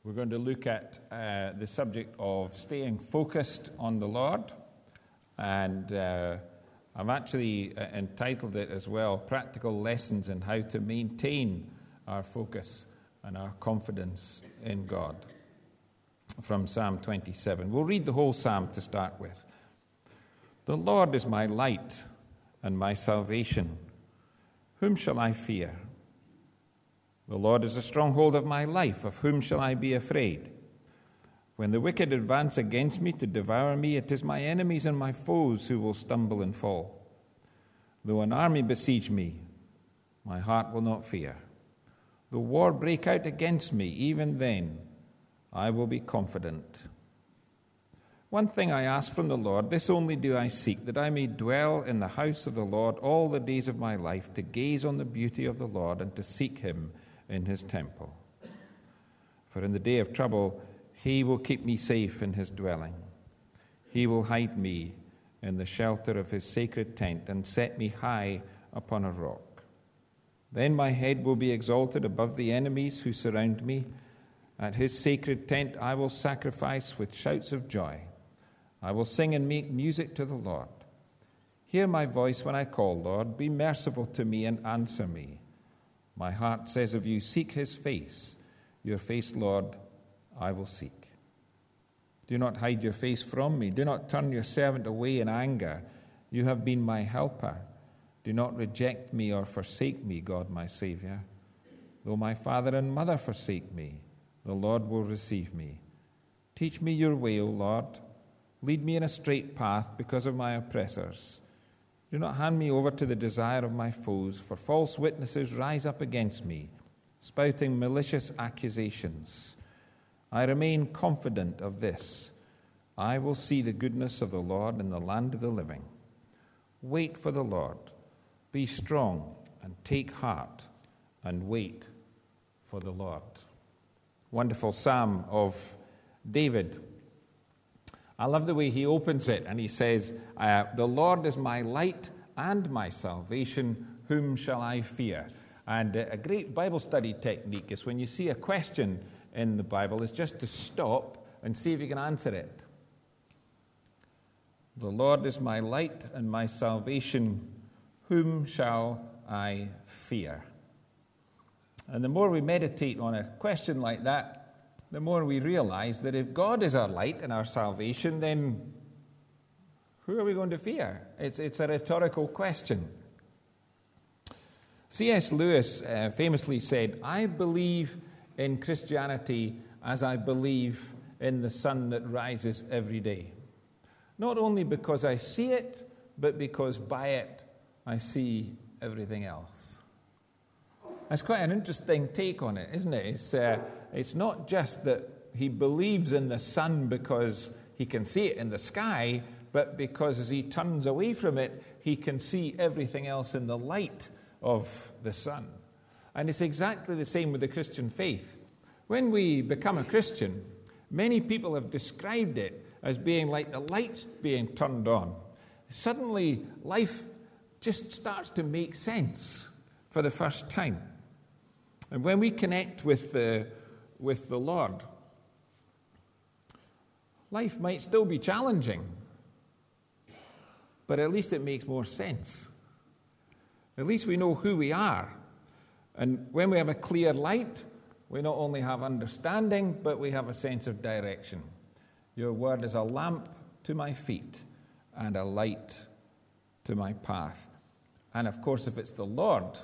We're going to look at the subject of staying focused on the Lord, and I've actually entitled it as well, Practical Lessons in How to Maintain Our Focus and Our Confidence in God, from Psalm 27. We'll read the whole psalm to start with. The Lord is my light and my salvation. Whom shall I fear? The Lord is the stronghold of my life. Of whom shall I be afraid? When the wicked advance against me to devour me, it is my enemies and my foes who will stumble and fall. Though an army besiege me, my heart will not fear. Though war break out against me, even then I will be confident. One thing I ask from the Lord, this only do I seek, that I may dwell in the house of the Lord all the days of my life, to gaze on the beauty of the Lord and to seek him in his temple. For in the day of trouble, he will keep me safe in his dwelling. He will hide me in the shelter of his sacred tent and set me high upon a rock. Then my head will be exalted above the enemies who surround me. At his sacred tent I will sacrifice with shouts of joy. I will sing and make music to the Lord. Hear my voice when I call, Lord. Be merciful to me and answer me. My heart says of you, seek his face. Your face, Lord, I will seek. Do not hide your face from me. Do not turn your servant away in anger. You have been my helper. Do not reject me or forsake me, God my Savior. Though my father and mother forsake me, the Lord will receive me. Teach me your way, O Lord. Lead me in a straight path because of my oppressors. Do not hand me over to the desire of my foes, for false witnesses rise up against me, spouting malicious accusations. I remain confident of this. I will see the goodness of the Lord in the land of the living. Wait for the Lord. Be strong and take heart and wait for the Lord. Wonderful psalm of David. I love the way he opens it, and he says, the Lord is my light and my salvation, whom shall I fear? And a great Bible study technique is when you see a question in the Bible is just to stop and see if you can answer it. The Lord is my light and my salvation, whom shall I fear? And the more we meditate on a question like that, the more we realize that if God is our light and our salvation, then who are we going to fear? It's a rhetorical question. C.S. Lewis famously said, I believe in Christianity as I believe in the sun that rises every day. Not only because I see it, but because by it I see everything else. That's quite an interesting take on it, isn't it? It's not just that he believes in the sun because he can see it in the sky, but because as he turns away from it, he can see everything else in the light of the sun. And it's exactly the same with the Christian faith. When we become a Christian, many people have described it as being like the lights being turned on. Suddenly, life just starts to make sense for the first time. And when we connect with the Lord, life might still be challenging, but at least it makes more sense. At least we know who we are. And when we have a clear light, we not only have understanding, but we have a sense of direction. Your word is a lamp to my feet and a light to my path. And of course, if it's the Lord,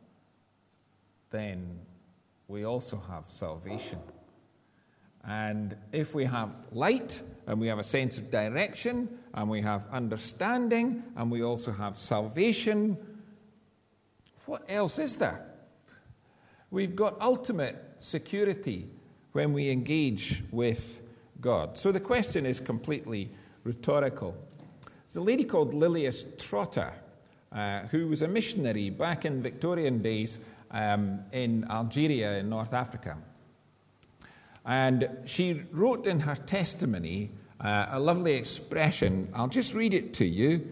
then we also have salvation. And if we have light, and we have a sense of direction, and we have understanding, and we also have salvation, what else is there? We've got ultimate security when we engage with God. So the question is completely rhetorical. There's a lady called Lilias Trotter, who was a missionary back in Victorian days in Algeria in North Africa. And she wrote in her testimony a lovely expression. I'll just read it to you.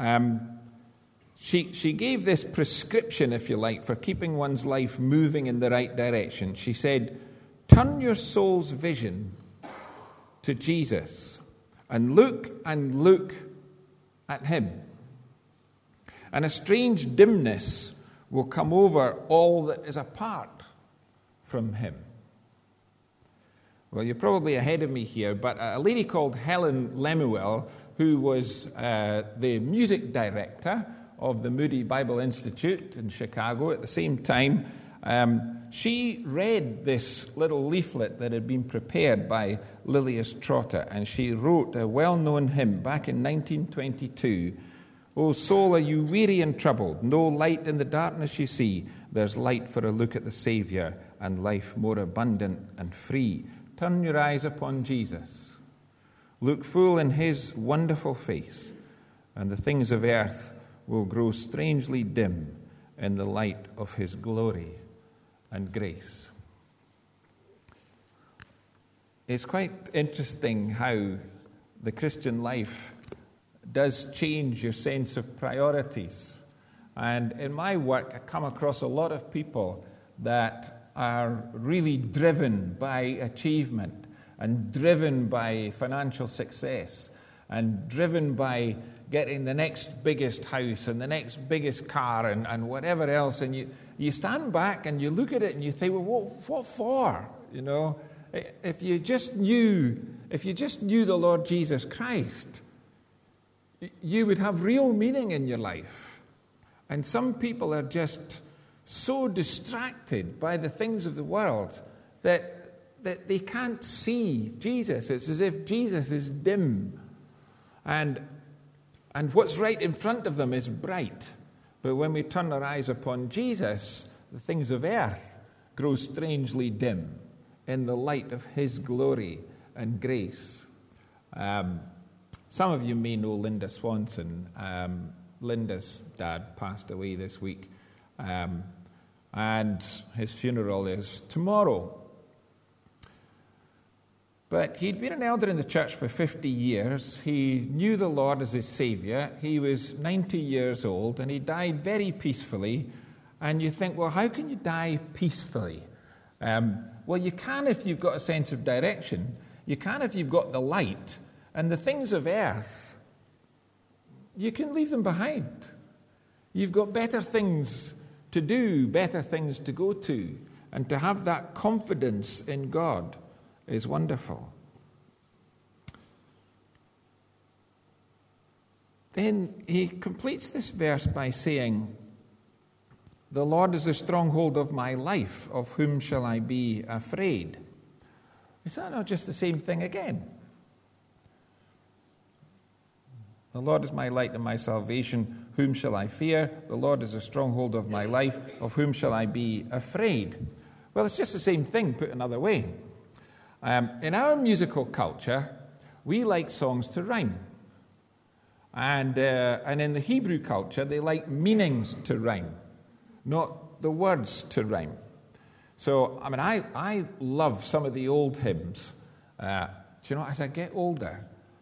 She gave this prescription, if you like, for keeping one's life moving in the right direction. She said, Turn your soul's vision to Jesus and look at him. And a strange dimness will come over all that is apart from him. Well, you're probably ahead of me here, but a lady called Helen Lemuel, who was the music director of the Moody Bible Institute in Chicago at the same time, she read this little leaflet that had been prepared by Lilias Trotter, and she wrote a well-known hymn back in 1922. "O soul, are you weary and troubled? No light in the darkness you see. There's light for a look at the Savior and life more abundant and free. Turn your eyes upon Jesus. Look full in his wonderful face, and the things of earth will grow strangely dim in the light of his glory and grace." It's quite interesting how the Christian life does change your sense of priorities. And in my work, I come across a lot of people that are really driven by achievement and driven by financial success and driven by getting the next biggest house and the next biggest car and whatever else. And you stand back and you look at it and you think, well, what for? You know, if you just knew the Lord Jesus Christ, you would have real meaning in your life. And some people are just so distracted by the things of the world that they can't see Jesus. It's as if Jesus is dim. And what's right in front of them is bright. But when we turn our eyes upon Jesus, the things of earth grow strangely dim in the light of his glory and grace. Some of you may know Linda Swanson. Linda's dad passed away this week. And his funeral is tomorrow. But he'd been an elder in the church for 50 years. He knew the Lord as his Savior. He was 90 years old, and he died very peacefully. And you think, well, how can you die peacefully? Well, you can if you've got a sense of direction. You can if you've got the light. And the things of earth, you can leave them behind. You've got better things to do, better things to go to. And to have that confidence in God is wonderful. Then he completes this verse by saying, "The Lord is the stronghold of my life, of whom shall I be afraid?" Is that not just the same thing again? The Lord is my light and my salvation, whom shall I fear? The Lord is the stronghold of my life, of whom shall I be afraid? Well, it's just the same thing put another way. In our musical culture, we like songs to rhyme. And in the Hebrew culture, they like meanings to rhyme, not the words to rhyme. So, I mean, I love some of the old hymns. Do you know, as I get older,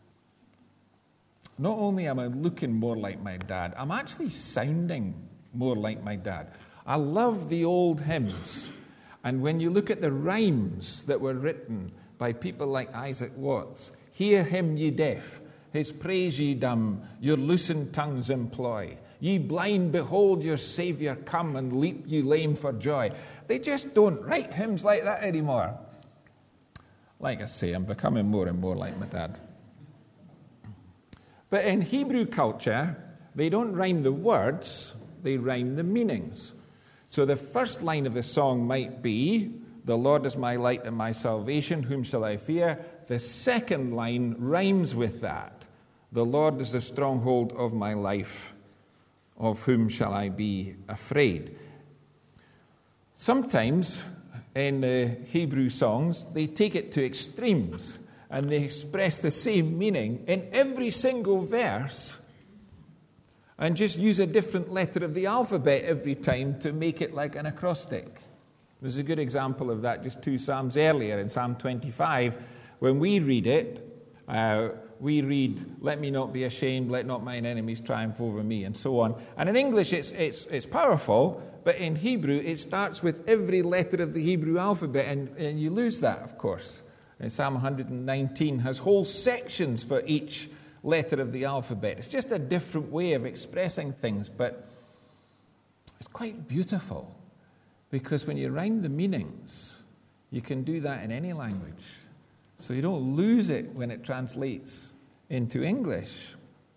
not only am I looking more like my dad, I'm actually sounding more like my dad. I love the old hymns. And when you look at the rhymes that were written by people like Isaac Watts, "Hear him, ye deaf, his praise ye dumb, your loosened tongues employ. Ye blind, behold your Saviour come, and leap ye lame for joy." They just don't write hymns like that anymore. Like I say, I'm becoming more and more like my dad. But in Hebrew culture, they don't rhyme the words, they rhyme the meanings. So the first line of the song might be, "The Lord is my light and my salvation, whom shall I fear?" The second line rhymes with that. "The Lord is the stronghold of my life, of whom shall I be afraid?" Sometimes in Hebrew songs, they take it to extremes and they express the same meaning in every single verse and just use a different letter of the alphabet every time to make it like an acrostic. There's a good example of that just 2 Psalms earlier in Psalm 25. When we read it, we read, let me not be ashamed, let not mine enemies triumph over me, and so on. And in English, it's powerful, but in Hebrew, it starts with every letter of the Hebrew alphabet, and you lose that, of course. And Psalm 119 has whole sections for each letter of the alphabet. It's just a different way of expressing things, but it's quite beautiful, because when you round the meanings, you can do that in any language. So you don't lose it when it translates into English.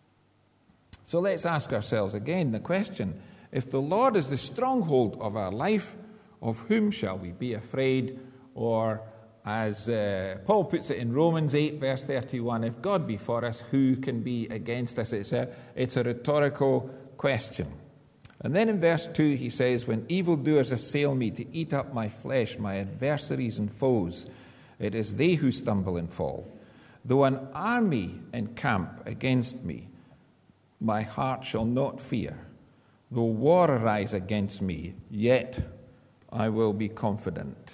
So let's ask ourselves again the question, if the Lord is the stronghold of our life, of whom shall we be afraid? Or as Paul puts it in Romans 8, verse 31, if God be for us, who can be against us? It's a rhetorical question. And then in verse 2 he says, when evildoers assail me to eat up my flesh, my adversaries and foes, it is they who stumble and fall. Though an army encamp against me, my heart shall not fear. Though war arise against me, yet I will be confident.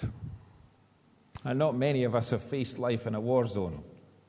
And not many of us have faced life in a war zone.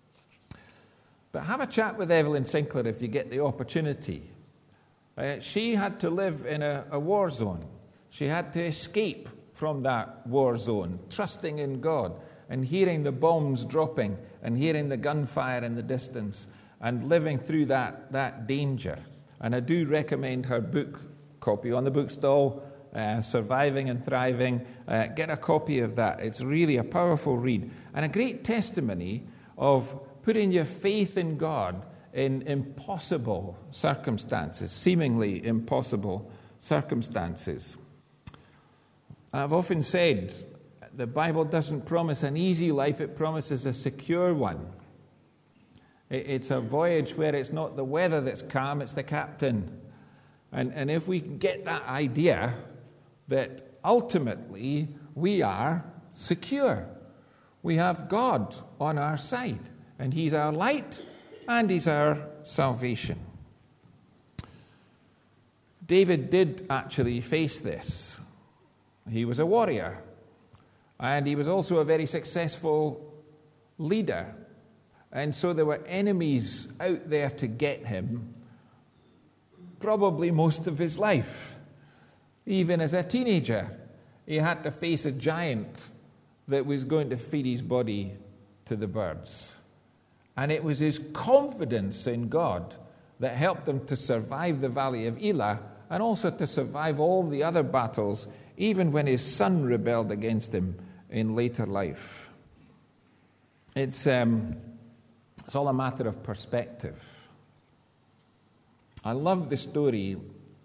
But have a chat with Evelyn Sinclair if you get the opportunity. She had to live in a war zone. She had to escape from that war zone, trusting in God and hearing the bombs dropping and hearing the gunfire in the distance and living through that danger. And I do recommend her book, copy on the bookstall, Surviving and Thriving. Get a copy of that. It's really a powerful read and a great testimony of putting your faith in God in impossible circumstances, seemingly impossible circumstances. I've often said the Bible doesn't promise an easy life, it promises a secure one. It's a voyage where it's not the weather that's calm, it's the captain. And if we get that idea that ultimately we are secure, we have God on our side, and He's our light and He's our salvation. David did actually face this. He was a warrior, and he was also a very successful leader. And so there were enemies out there to get him, probably most of his life. Even as a teenager, he had to face a giant that was going to feed his body to the birds. And it was his confidence in God that helped him to survive the valley of Elah and also to survive all the other battles, even when his son rebelled against him in later life. It's all a matter of perspective. I love the story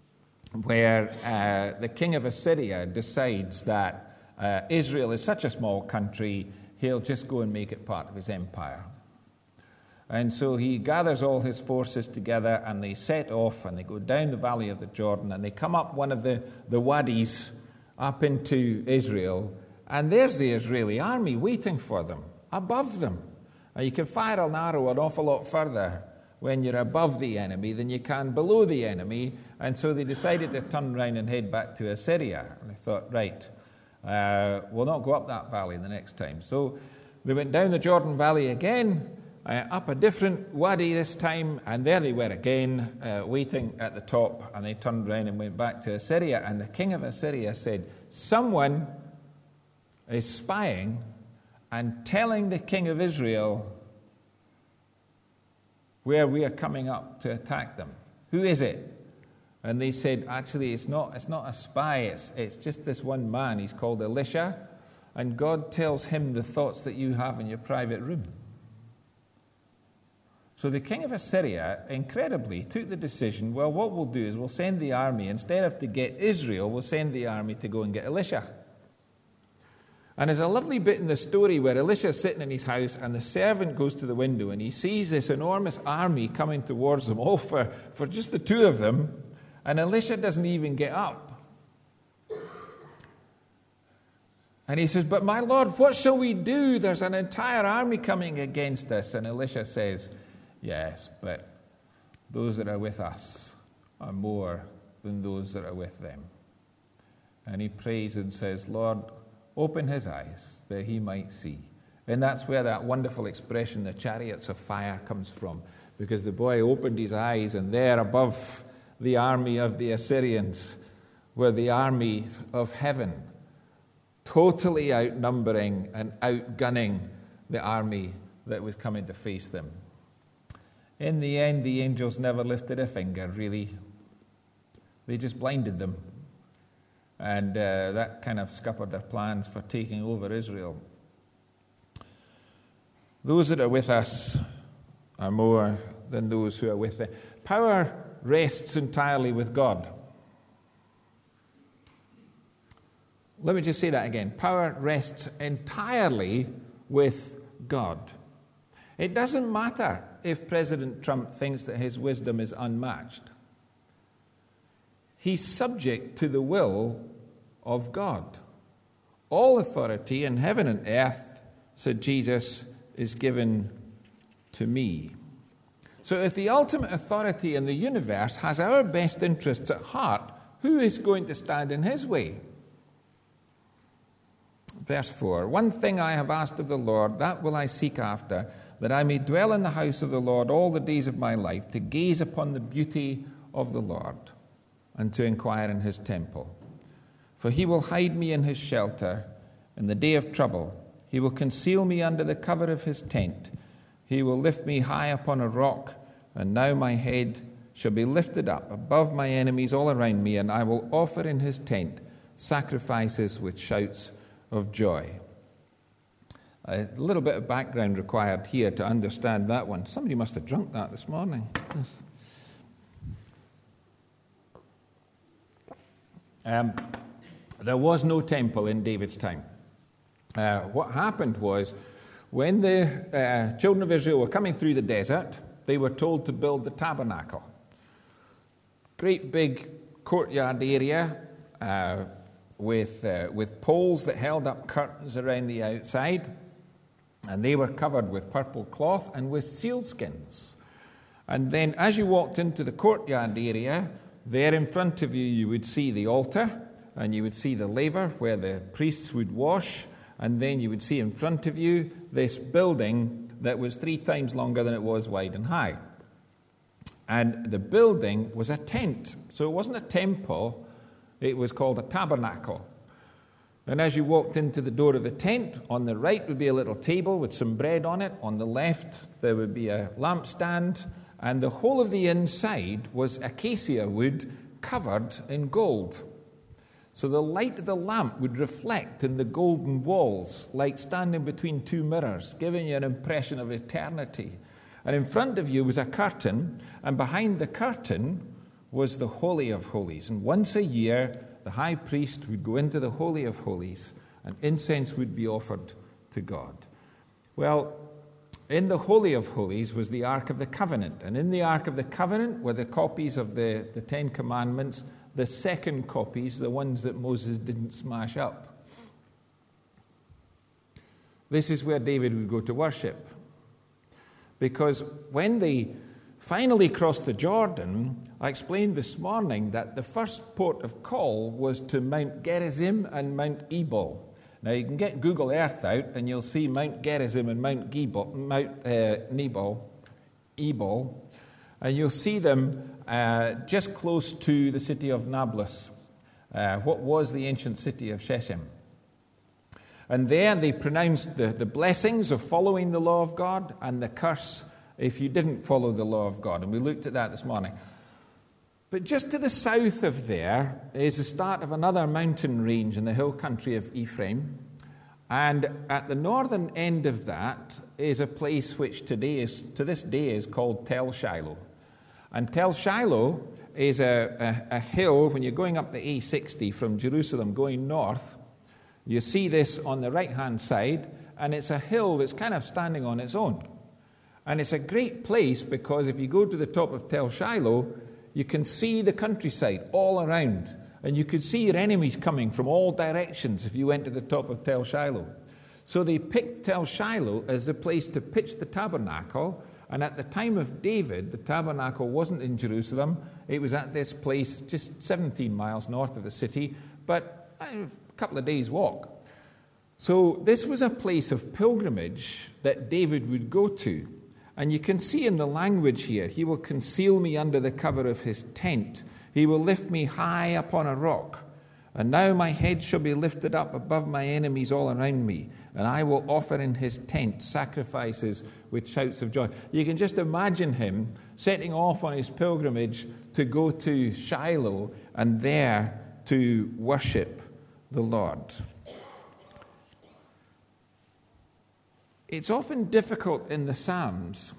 where the king of Assyria decides that Israel is such a small country, he'll just go and make it part of his empire. And so he gathers all his forces together and they set off and they go down the valley of the Jordan and they come up one of the wadis up into Israel, and there's the Israeli army waiting for them, above them. And you can fire an arrow an awful lot further when you're above the enemy than you can below the enemy. And so they decided to turn around and head back to Assyria. And they thought, right, we'll not go up that valley the next time. So they went down the Jordan Valley again, up a different wadi this time, and there they were again, waiting at the top, and they turned around and went back to Assyria. And the king of Assyria said, someone is spying and telling the king of Israel where we are coming up to attack them. Who is it? And they said, actually, it's not a spy, it's just this one man. He's called Elisha, and God tells him the thoughts that you have in your private room. So the king of Assyria, incredibly, took the decision, well, what we'll do is we'll send the army, instead of to get Israel, we'll send the army to go and get Elisha. And there's a lovely bit in the story where Elisha's sitting in his house and the servant goes to the window and he sees this enormous army coming towards them, all for just the two of them, and Elisha doesn't even get up. And he says, but my Lord, what shall we do? There's an entire army coming against us. And Elisha says, yes, but those that are with us are more than those that are with them. And he prays and says, Lord, open his eyes that he might see. And that's where that wonderful expression, the chariots of fire, comes from. Because the boy opened his eyes, and there above the army of the Assyrians were the armies of heaven, totally outnumbering and outgunning the army that was coming to face them. In the end, the angels never lifted a finger, really. They just blinded them. And that kind of scuppered their plans for taking over Israel. Those that are with us are more than those who are with them. Power rests entirely with God. Let me just say that again. Power rests entirely with God. It doesn't matter if President Trump thinks that his wisdom is unmatched. He's subject to the will of God. All authority in heaven and earth, said Jesus, is given to me. So if the ultimate authority in the universe has our best interests at heart, who is going to stand in his way? Verse 4, one thing I have asked of the Lord, that will I seek after, that I may dwell in the house of the Lord all the days of my life, to gaze upon the beauty of the Lord, and to inquire in his temple. For he will hide me in his shelter in the day of trouble. He will conceal me under the cover of his tent. He will lift me high upon a rock, and now my head shall be lifted up above my enemies all around me, and I will offer in his tent sacrifices with shouts of joy. A little bit of background required here to understand that one. Somebody must have drunk that this morning. There was no temple in David's time. What happened was, when the children of Israel were coming through the desert, they were told to build the tabernacle. Great big courtyard area with poles that held up curtains around the outside, and they were covered with purple cloth and with sealskins. And then as you walked into the courtyard area, there in front of you, you would see the altar, and you would see the laver where the priests would wash, and then you would see in front of you this building that was 3 times longer than it was wide and high. And the building was a tent. So it wasn't a temple, it was called a tabernacle. And as you walked into the door of the tent, on the right would be a little table with some bread on it. On the left, there would be a lampstand. And the whole of the inside was acacia wood covered in gold. So the light of the lamp would reflect in the golden walls, like standing between 2 mirrors, giving you an impression of eternity. And in front of you was a curtain, and behind the curtain was the Holy of Holies. And once a year, the high priest would go into the Holy of Holies, and incense would be offered to God. Well, in the Holy of Holies was the Ark of the Covenant. And in the Ark of the Covenant were the copies of the 10 Commandments, the second copies, the ones that Moses didn't smash up. This is where David would go to worship. Because when they finally crossed the Jordan, I explained this morning that the first port of call was to Mount Gerizim and Mount Ebal. Now you can get Google Earth out and you'll see Mount Gerizim and Mount Ebal, and you'll see them just close to the city of Nablus, what was the ancient city of Shechem. And there they pronounced the blessings of following the law of God and the curse if you didn't follow the law of God. And we looked at that this morning. But just to the south of there is the start of another mountain range in the hill country of Ephraim. And at the northern end of that is a place which to this day is called Tel Shiloh. And Tel Shiloh is a hill. When you're going up the A60 from Jerusalem going north, you see this on the right-hand side, and it's a hill that's kind of standing on its own. And it's a great place because if you go to the top of Tel Shiloh, you can see the countryside all around. And you could see your enemies coming from all directions if you went to the top of Tel Shiloh. So they picked Tel Shiloh as the place to pitch the tabernacle. And at the time of David, the tabernacle wasn't in Jerusalem. It was at this place just 17 miles north of the city, but a couple of days' walk. So this was a place of pilgrimage that David would go to. And you can see in the language here, he will conceal me under the cover of his tent. He will lift me high upon a rock. And now my head shall be lifted up above my enemies all around me. And I will offer in his tent sacrifices with shouts of joy. You can just imagine him setting off on his pilgrimage to go to Shiloh and there to worship the Lord. It's often difficult in the Psalms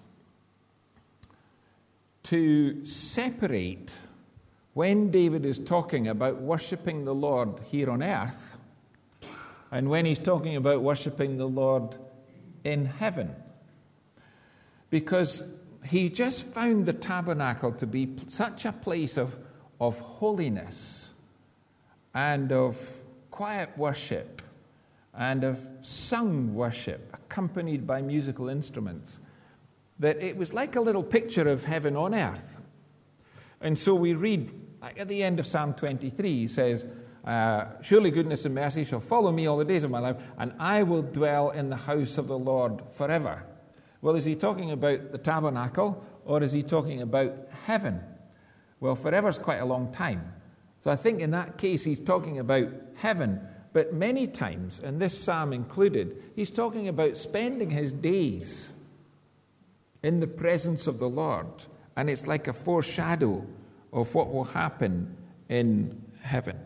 to separate when David is talking about worshipping the Lord here on earth and when he's talking about worshipping the Lord in heaven. Because he just found the tabernacle to be such a place of holiness and of quiet worship and of sung worship accompanied by musical instruments, that it was like a little picture of heaven on earth. And so we read, like at the end of Psalm 23, he says, surely goodness and mercy shall follow me all the days of my life, and I will dwell in the house of the Lord forever. Well, is he talking about the tabernacle, or is he talking about heaven? Well, forever's quite a long time. So I think in that case he's talking about heaven. But many times, and this psalm included, he's talking about spending his days in the presence of the Lord. And it's like a foreshadow of what will happen in heaven.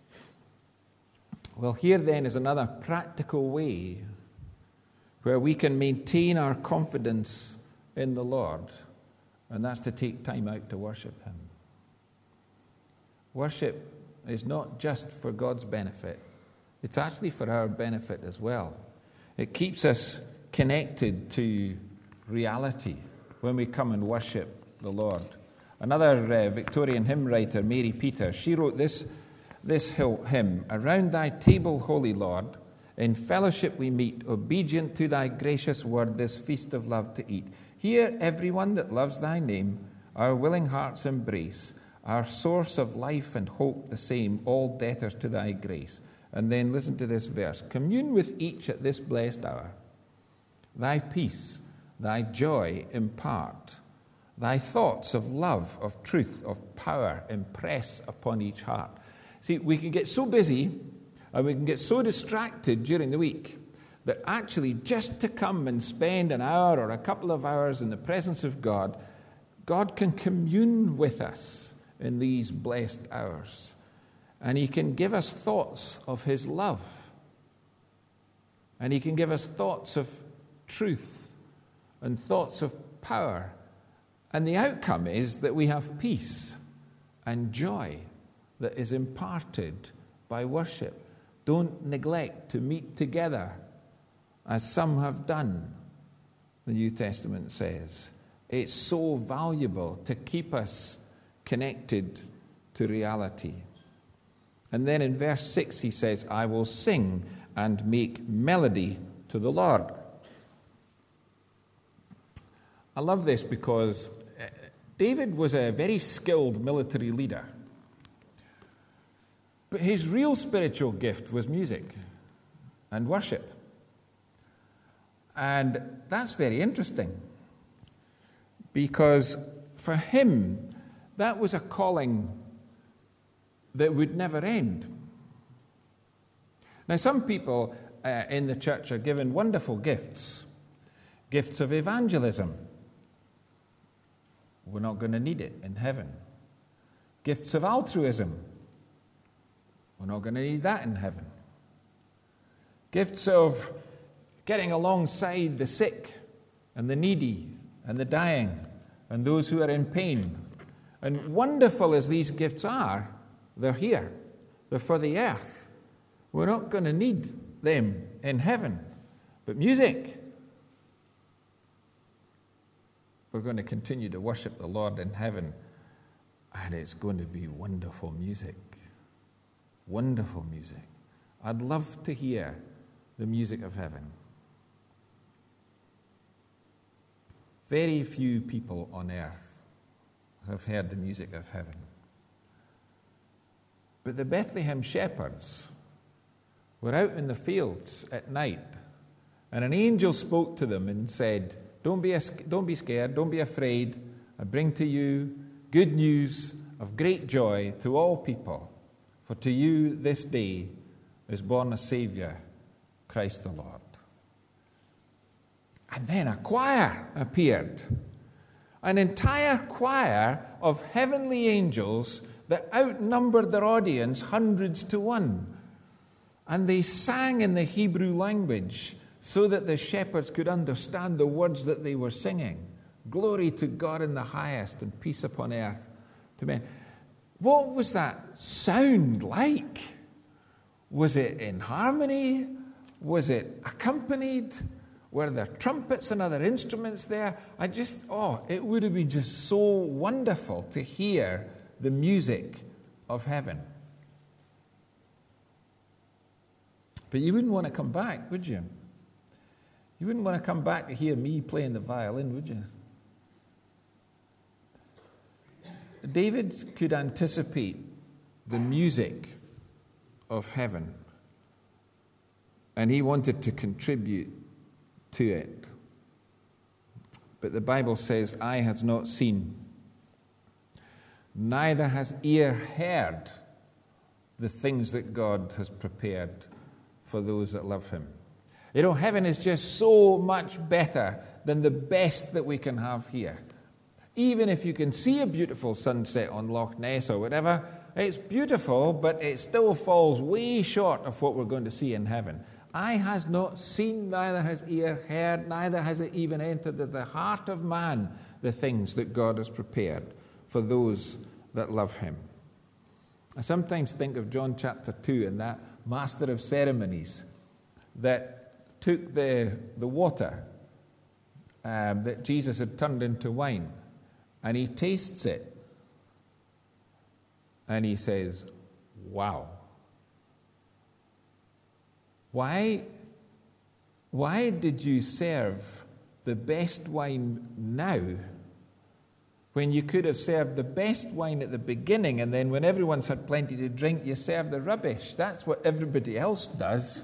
Well, here then is another practical way where we can maintain our confidence in the Lord, and that's to take time out to worship him. Worship is not just for God's benefit. It's actually for our benefit as well. It keeps us connected to reality when we come and worship the Lord. Another Victorian hymn writer, Mary Peter, she wrote this hymn, "Around thy table, Holy Lord, in fellowship we meet, obedient to thy gracious word, this feast of love to eat. Here everyone that loves thy name, our willing hearts embrace, our source of life and hope the same, all debtors to thy grace." And then listen to this verse. "Commune with each at this blessed hour. Thy peace, thy joy impart. Thy thoughts of love, of truth, of power impress upon each heart." See, we can get so busy and we can get so distracted during the week that actually just to come and spend an hour or a couple of hours in the presence of God, God can commune with us in these blessed hours. And he can give us thoughts of his love. And he can give us thoughts of truth and thoughts of power. And the outcome is that we have peace and joy that is imparted by worship. Don't neglect to meet together, as some have done, the New Testament says. It's so valuable to keep us connected to reality. And then in verse 6 he says, "I will sing and make melody to the Lord." I love this because David was a very skilled military leader. But his real spiritual gift was music and worship. And that's very interesting because for him, that was a calling that would never end. Now, some people in the church are given wonderful gifts. Gifts of evangelism. We're not going to need it in heaven. Gifts of altruism. We're not going to need that in heaven. Gifts of getting alongside the sick and the needy and the dying and those who are in pain. And wonderful as these gifts are, they're here. They're for the earth. We're not going to need them in heaven. But music, we're going to continue to worship the Lord in heaven, and it's going to be wonderful music. Wonderful music. I'd love to hear the music of heaven. Very few people on earth have heard the music of heaven. But the Bethlehem shepherds were out in the fields at night, and an angel spoke to them and said, Don't be scared, don't be afraid. I bring to you good news of great joy to all people. For to you this day is born a Saviour, Christ the Lord. And then a choir appeared. An entire choir of heavenly angels that outnumbered their audience hundreds to one. And they sang in the Hebrew language so that the shepherds could understand the words that they were singing. Glory to God in the highest and peace upon earth to men. What was that sound like? Was it in harmony? Was it accompanied? Were there trumpets and other instruments there? It would have been just so wonderful to hear the music of heaven. But you wouldn't want to come back, would you? You wouldn't want to come back to hear me playing the violin, would you? David could anticipate the music of heaven, and he wanted to contribute to it. But the Bible says, eye has not seen, neither has ear heard the things that God has prepared for those that love him. You know, heaven is just so much better than the best that we can have here. Even if you can see a beautiful sunset on Loch Ness or whatever, it's beautiful, but it still falls way short of what we're going to see in heaven. Eye has not seen, neither has ear heard, neither has it even entered the heart of man the things that God has prepared for those that love him. I sometimes think of John chapter 2 and that master of ceremonies that took the water that Jesus had turned into wine, and he tastes it, and he says, wow. Why did you serve the best wine now when you could have served the best wine at the beginning, and then when everyone's had plenty to drink, you serve the rubbish? That's what everybody else does.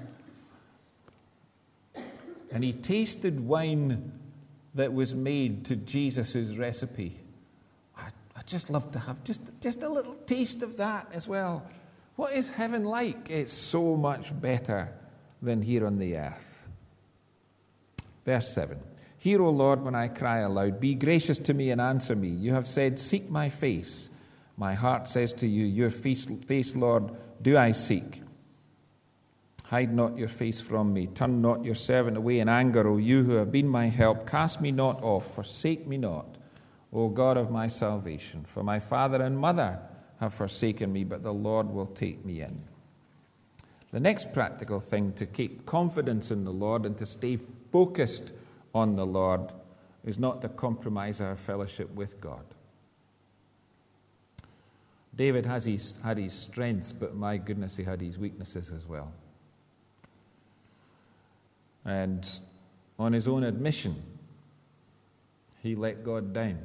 And he tasted wine that was made to Jesus' recipe. I'd just love to have just a little taste of that as well. What is heaven like? It's so much better than here on the earth. Verse 7. Hear, O Lord, when I cry aloud. Be gracious to me and answer me. You have said, seek my face. My heart says to you, your face, Lord, do I seek. Hide not your face from me. Turn not your servant away in anger, O you who have been my help. Cast me not off. Forsake me not, O God of my salvation. For my father and mother have forsaken me, but the Lord will take me in. The next practical thing to keep confidence in the Lord and to stay focused on the Lord is not to compromise our fellowship with God. David had his strengths, but my goodness, he had his weaknesses as well. And on his own admission, he let God down.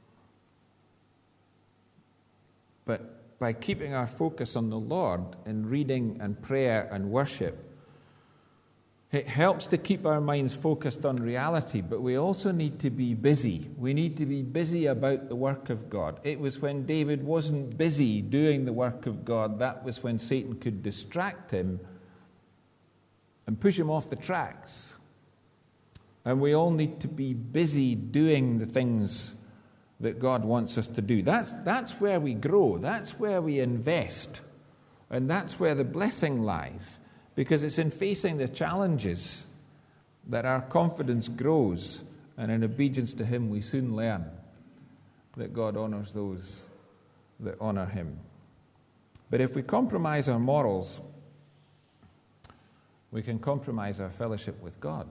But by keeping our focus on the Lord in reading and prayer and worship, it helps to keep our minds focused on reality, but we also need to be busy. We need to be busy about the work of God. It was when David wasn't busy doing the work of God, that was when Satan could distract him and push him off the tracks. And we all need to be busy doing the things that God wants us to do. That's where we grow. That's where we invest. And that's where the blessing lies. Because it's in facing the challenges that our confidence grows. And in obedience to him, we soon learn that God honors those that honor him. But if we compromise our morals, we can compromise our fellowship with God.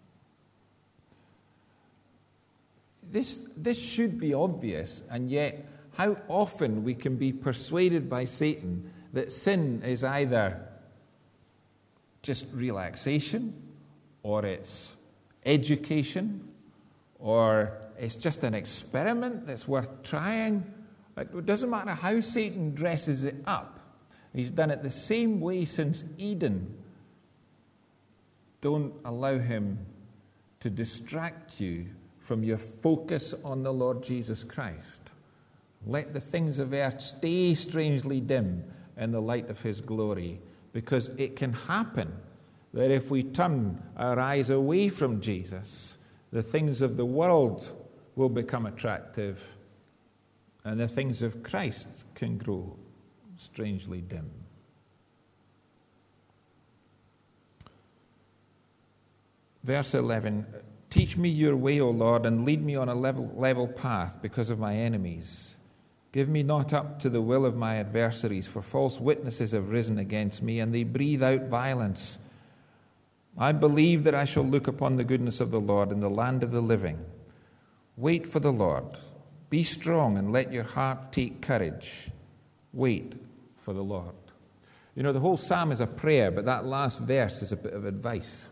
This should be obvious, and yet how often we can be persuaded by Satan that sin is either just relaxation, or it's education, or it's just an experiment that's worth trying. It doesn't matter how Satan dresses it up. He's done it the same way since Eden. Don't allow him to distract you from your focus on the Lord Jesus Christ. Let the things of earth stay strangely dim in the light of his glory, because it can happen that if we turn our eyes away from Jesus, the things of the world will become attractive, and the things of Christ can grow strangely dim. Verse 11, teach me your way, O Lord, and lead me on a level path because of my enemies. Give me not up to the will of my adversaries, for false witnesses have risen against me, and they breathe out violence. I believe that I shall look upon the goodness of the Lord in the land of the living. Wait for the Lord. Be strong and let your heart take courage. Wait for the Lord. You know, the whole psalm is a prayer, but that last verse is a bit of advice.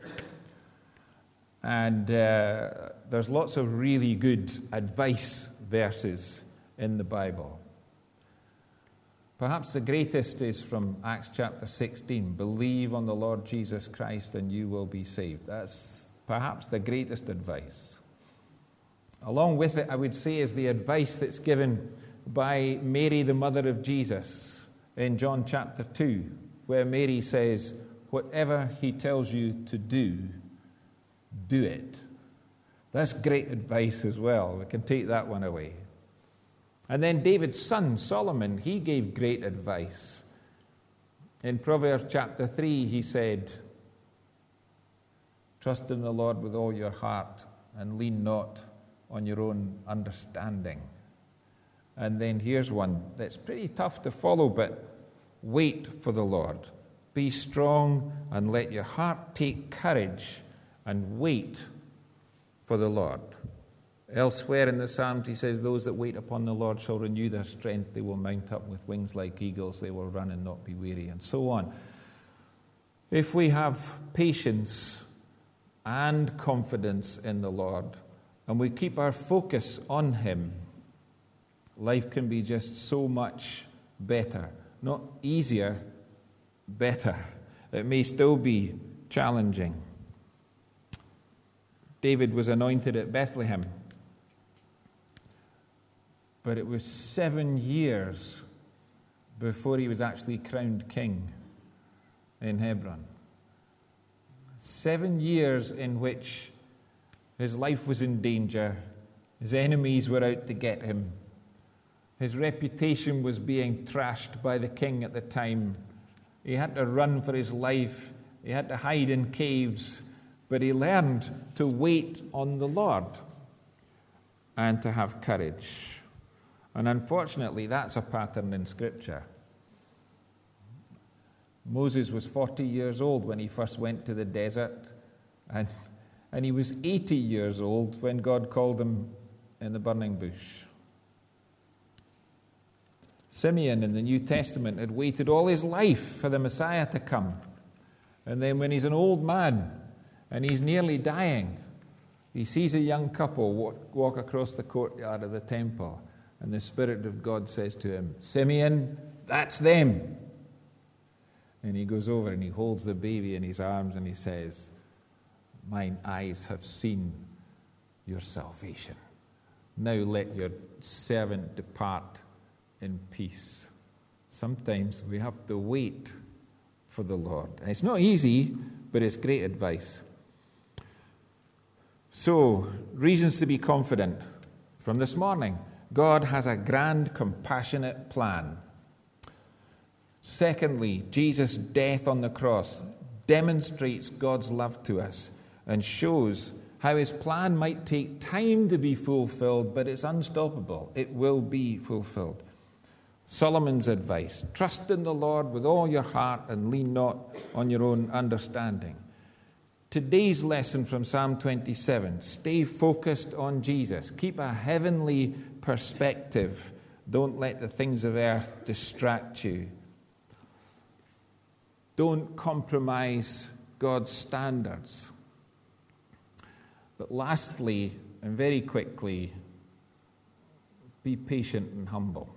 And there's lots of really good advice verses in the Bible. Perhaps the greatest is from Acts chapter 16. Believe on the Lord Jesus Christ and you will be saved. That's perhaps the greatest advice. Along with it, I would say, is the advice that's given by Mary, the mother of Jesus, in John chapter 2, where Mary says, whatever he tells you to do, do it. That's great advice as well. We can take that one away. And then David's son, Solomon, he gave great advice. In Proverbs chapter 3, he said, trust in the Lord with all your heart and lean not on your own understanding. And then here's one that's pretty tough to follow, but wait for the Lord. Be strong and let your heart take courage and wait for the Lord. Elsewhere in the Psalms, he says, those that wait upon the Lord shall renew their strength. They will mount up with wings like eagles. They will run and not be weary, and so on. If we have patience and confidence in the Lord, and we keep our focus on him, life can be just so much better. Not easier, better. It may still be challenging. David was anointed at Bethlehem, but it was 7 years before he was actually crowned king in Hebron. 7 years in which his life was in danger, his enemies were out to get him, his reputation was being trashed by the king at the time. He had to run for his life, he had to hide in caves, but he learned to wait on the Lord and to have courage. And unfortunately, that's a pattern in Scripture. Moses was 40 years old when he first went to the desert, and he was 80 years old when God called him in the burning bush. Simeon in the New Testament had waited all his life for the Messiah to come. And then when he's an old man and he's nearly dying, he sees a young couple walk across the courtyard of the temple. And the Spirit of God says to him, Simeon, that's them. And he goes over and he holds the baby in his arms and he says, mine eyes have seen your salvation. Now let your servant depart in peace. Sometimes we have to wait for the Lord. And it's not easy, but it's great advice. So, reasons to be confident from this morning. God has a grand, compassionate plan. Secondly, Jesus' death on the cross demonstrates God's love to us and shows how his plan might take time to be fulfilled, but it's unstoppable. It will be fulfilled. Solomon's advice, trust in the Lord with all your heart and lean not on your own understanding. Today's lesson from Psalm 27, stay focused on Jesus. Keep a heavenly perspective. Don't let the things of earth distract you. Don't compromise God's standards. But lastly, and very quickly, be patient and humble.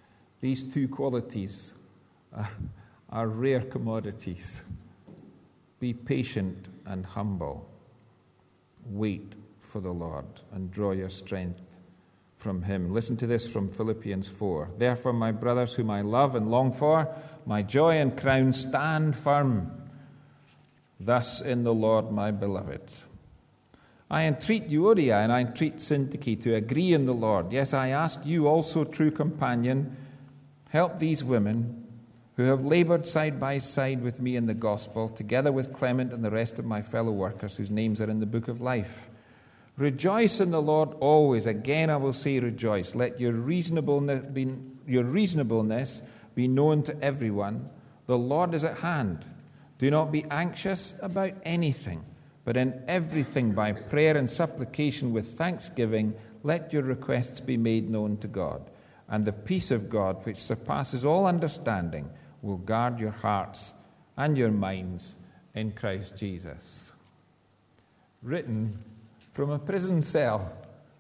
These two qualities are rare commodities. Be patient and humble. Wait for the Lord and draw your strength from him. Listen to this from Philippians 4. Therefore, my brothers, whom I love and long for, my joy and crown, stand firm. Thus in the Lord, my beloved. I entreat Euodia and I entreat Syntyche to agree in the Lord. Yes, I ask you also, true companion, help these women who have labored side by side with me in the gospel, together with Clement and the rest of my fellow workers whose names are in the book of life. Rejoice in the Lord always. Again, I will say rejoice. Let your reasonableness be known to everyone. The Lord is at hand. Do not be anxious about anything, but in everything by prayer and supplication with thanksgiving, let your requests be made known to God. And the peace of God, which surpasses all understanding, will guard your hearts and your minds in Christ Jesus. Written from a prison cell.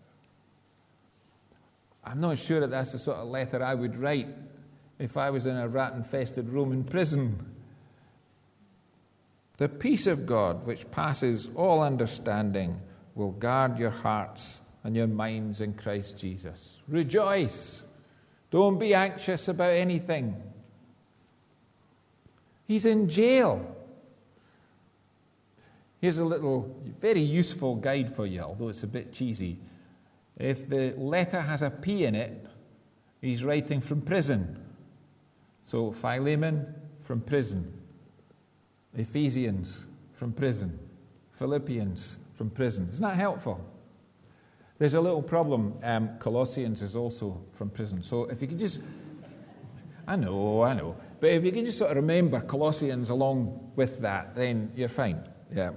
I'm not sure that that's the sort of letter I would write if I was in a rat-infested Roman prison. The peace of God, which passes all understanding, will guard your hearts and your minds in Christ Jesus. Rejoice. Don't be anxious about anything. He's in jail. Here's a little, very useful guide for you, although it's a bit cheesy. If the letter has a P in it, he's writing from prison. So Philemon, from prison. Ephesians, from prison. Philippians, from prison. Isn't that helpful? There's a little problem. Colossians is also from prison. So if you could just... I know. But if you can just sort of remember Colossians along with that, then you're fine. Yeah.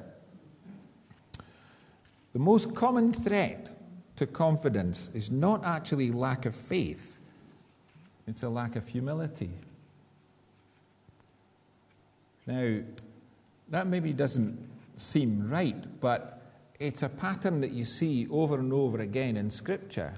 The most common threat to confidence is not actually lack of faith. It's a lack of humility. Now, that maybe doesn't seem right, but it's a pattern that you see over and over again in Scripture.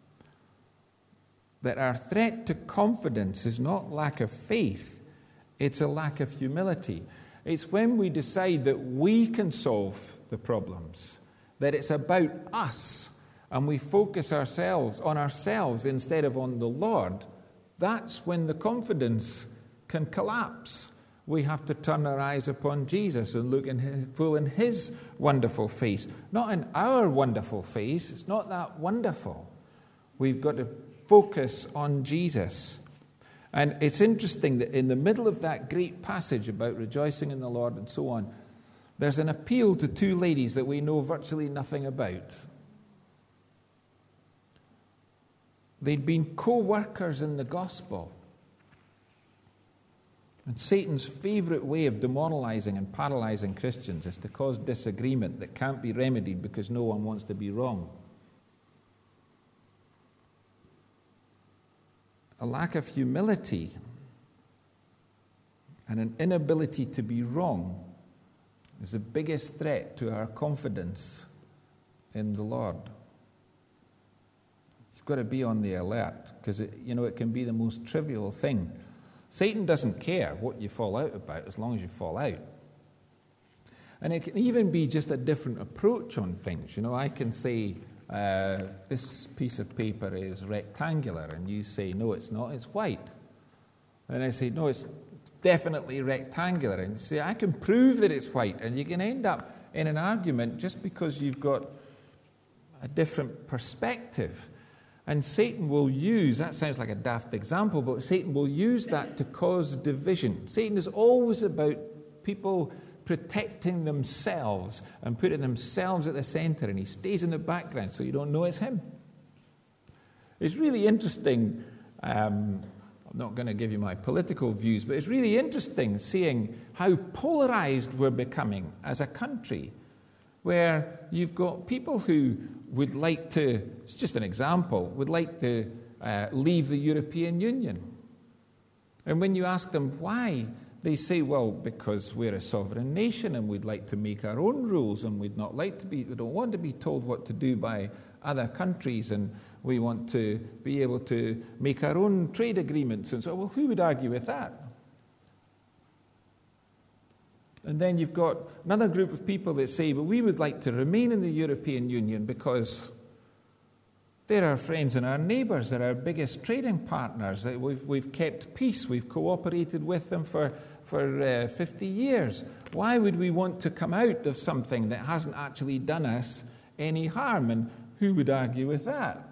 That our threat to confidence is not lack of faith, it's a lack of humility. It's when we decide that we can solve the problems, that it's about us, and we focus on ourselves instead of on the Lord. That's when the confidence can collapse. We have to turn our eyes upon Jesus and look full in his wonderful face. Not in our wonderful face. It's not that wonderful. We've got to focus on Jesus. And it's interesting that in the middle of that great passage about rejoicing in the Lord and so on, there's an appeal to two ladies that we know virtually nothing about. They'd been co-workers in the gospel. And Satan's favorite way of demoralizing and paralyzing Christians is to cause disagreement that can't be remedied because no one wants to be wrong. A lack of humility and an inability to be wrong is the biggest threat to our confidence in the Lord. You've got to be on the alert because it can be the most trivial thing. Satan doesn't care what you fall out about as long as you fall out. And it can even be just a different approach on things. I can say, this piece of paper is rectangular, and you say, no, it's not, it's white. And I say, no, it's definitely rectangular. And you say, I can prove that it's white. And you can end up in an argument just because you've got a different perspective. And Satan will use, that sounds like a daft example, but Satan will use that to cause division. Satan is always about people protecting themselves and putting themselves at the center, and he stays in the background so you don't know it's him. It's really interesting. I'm not going to give you my political views, but it's really interesting seeing how polarized we're becoming as a country, where you've got people who would like to, it's just an example, would like to leave the European Union. And when you ask them why, they say, well, because we're a sovereign nation and we'd like to make our own rules and we don't want to be told what to do by other countries, and we want to be able to make our own trade agreements. And so, well, who would argue with that? And then you've got another group of people that say, but we would like to remain in the European Union because they're our friends and our neighbours. They're our biggest trading partners. We've kept peace. We've cooperated with them for 50 years. Why would we want to come out of something that hasn't actually done us any harm? And who would argue with that?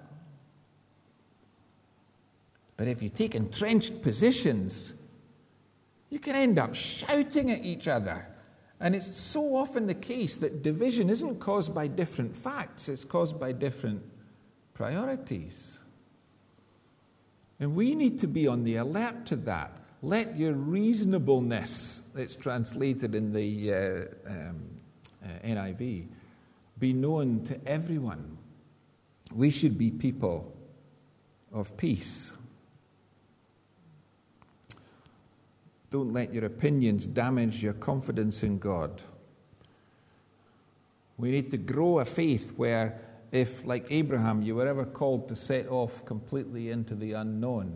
But if you take entrenched positions, you can end up shouting at each other. And it's so often the case that division isn't caused by different facts, it's caused by different priorities. And we need to be on the alert to that. Let your reasonableness, it's translated in the NIV, be known to everyone. We should be people of peace. Don't let your opinions damage your confidence in God. We need to grow a faith where, if, like Abraham, you were ever called to set off completely into the unknown,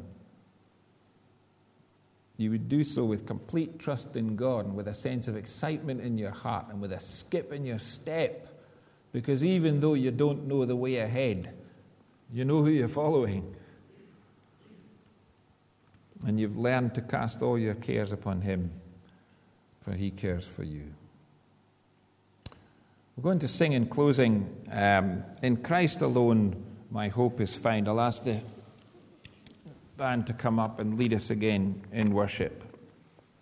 you would do so with complete trust in God and with a sense of excitement in your heart and with a skip in your step. Because even though you don't know the way ahead, you know who you're following. And you've learned to cast all your cares upon him, for he cares for you. We're going to sing in closing, In Christ Alone My Hope is Found. I'll ask the band to come up and lead us again in worship.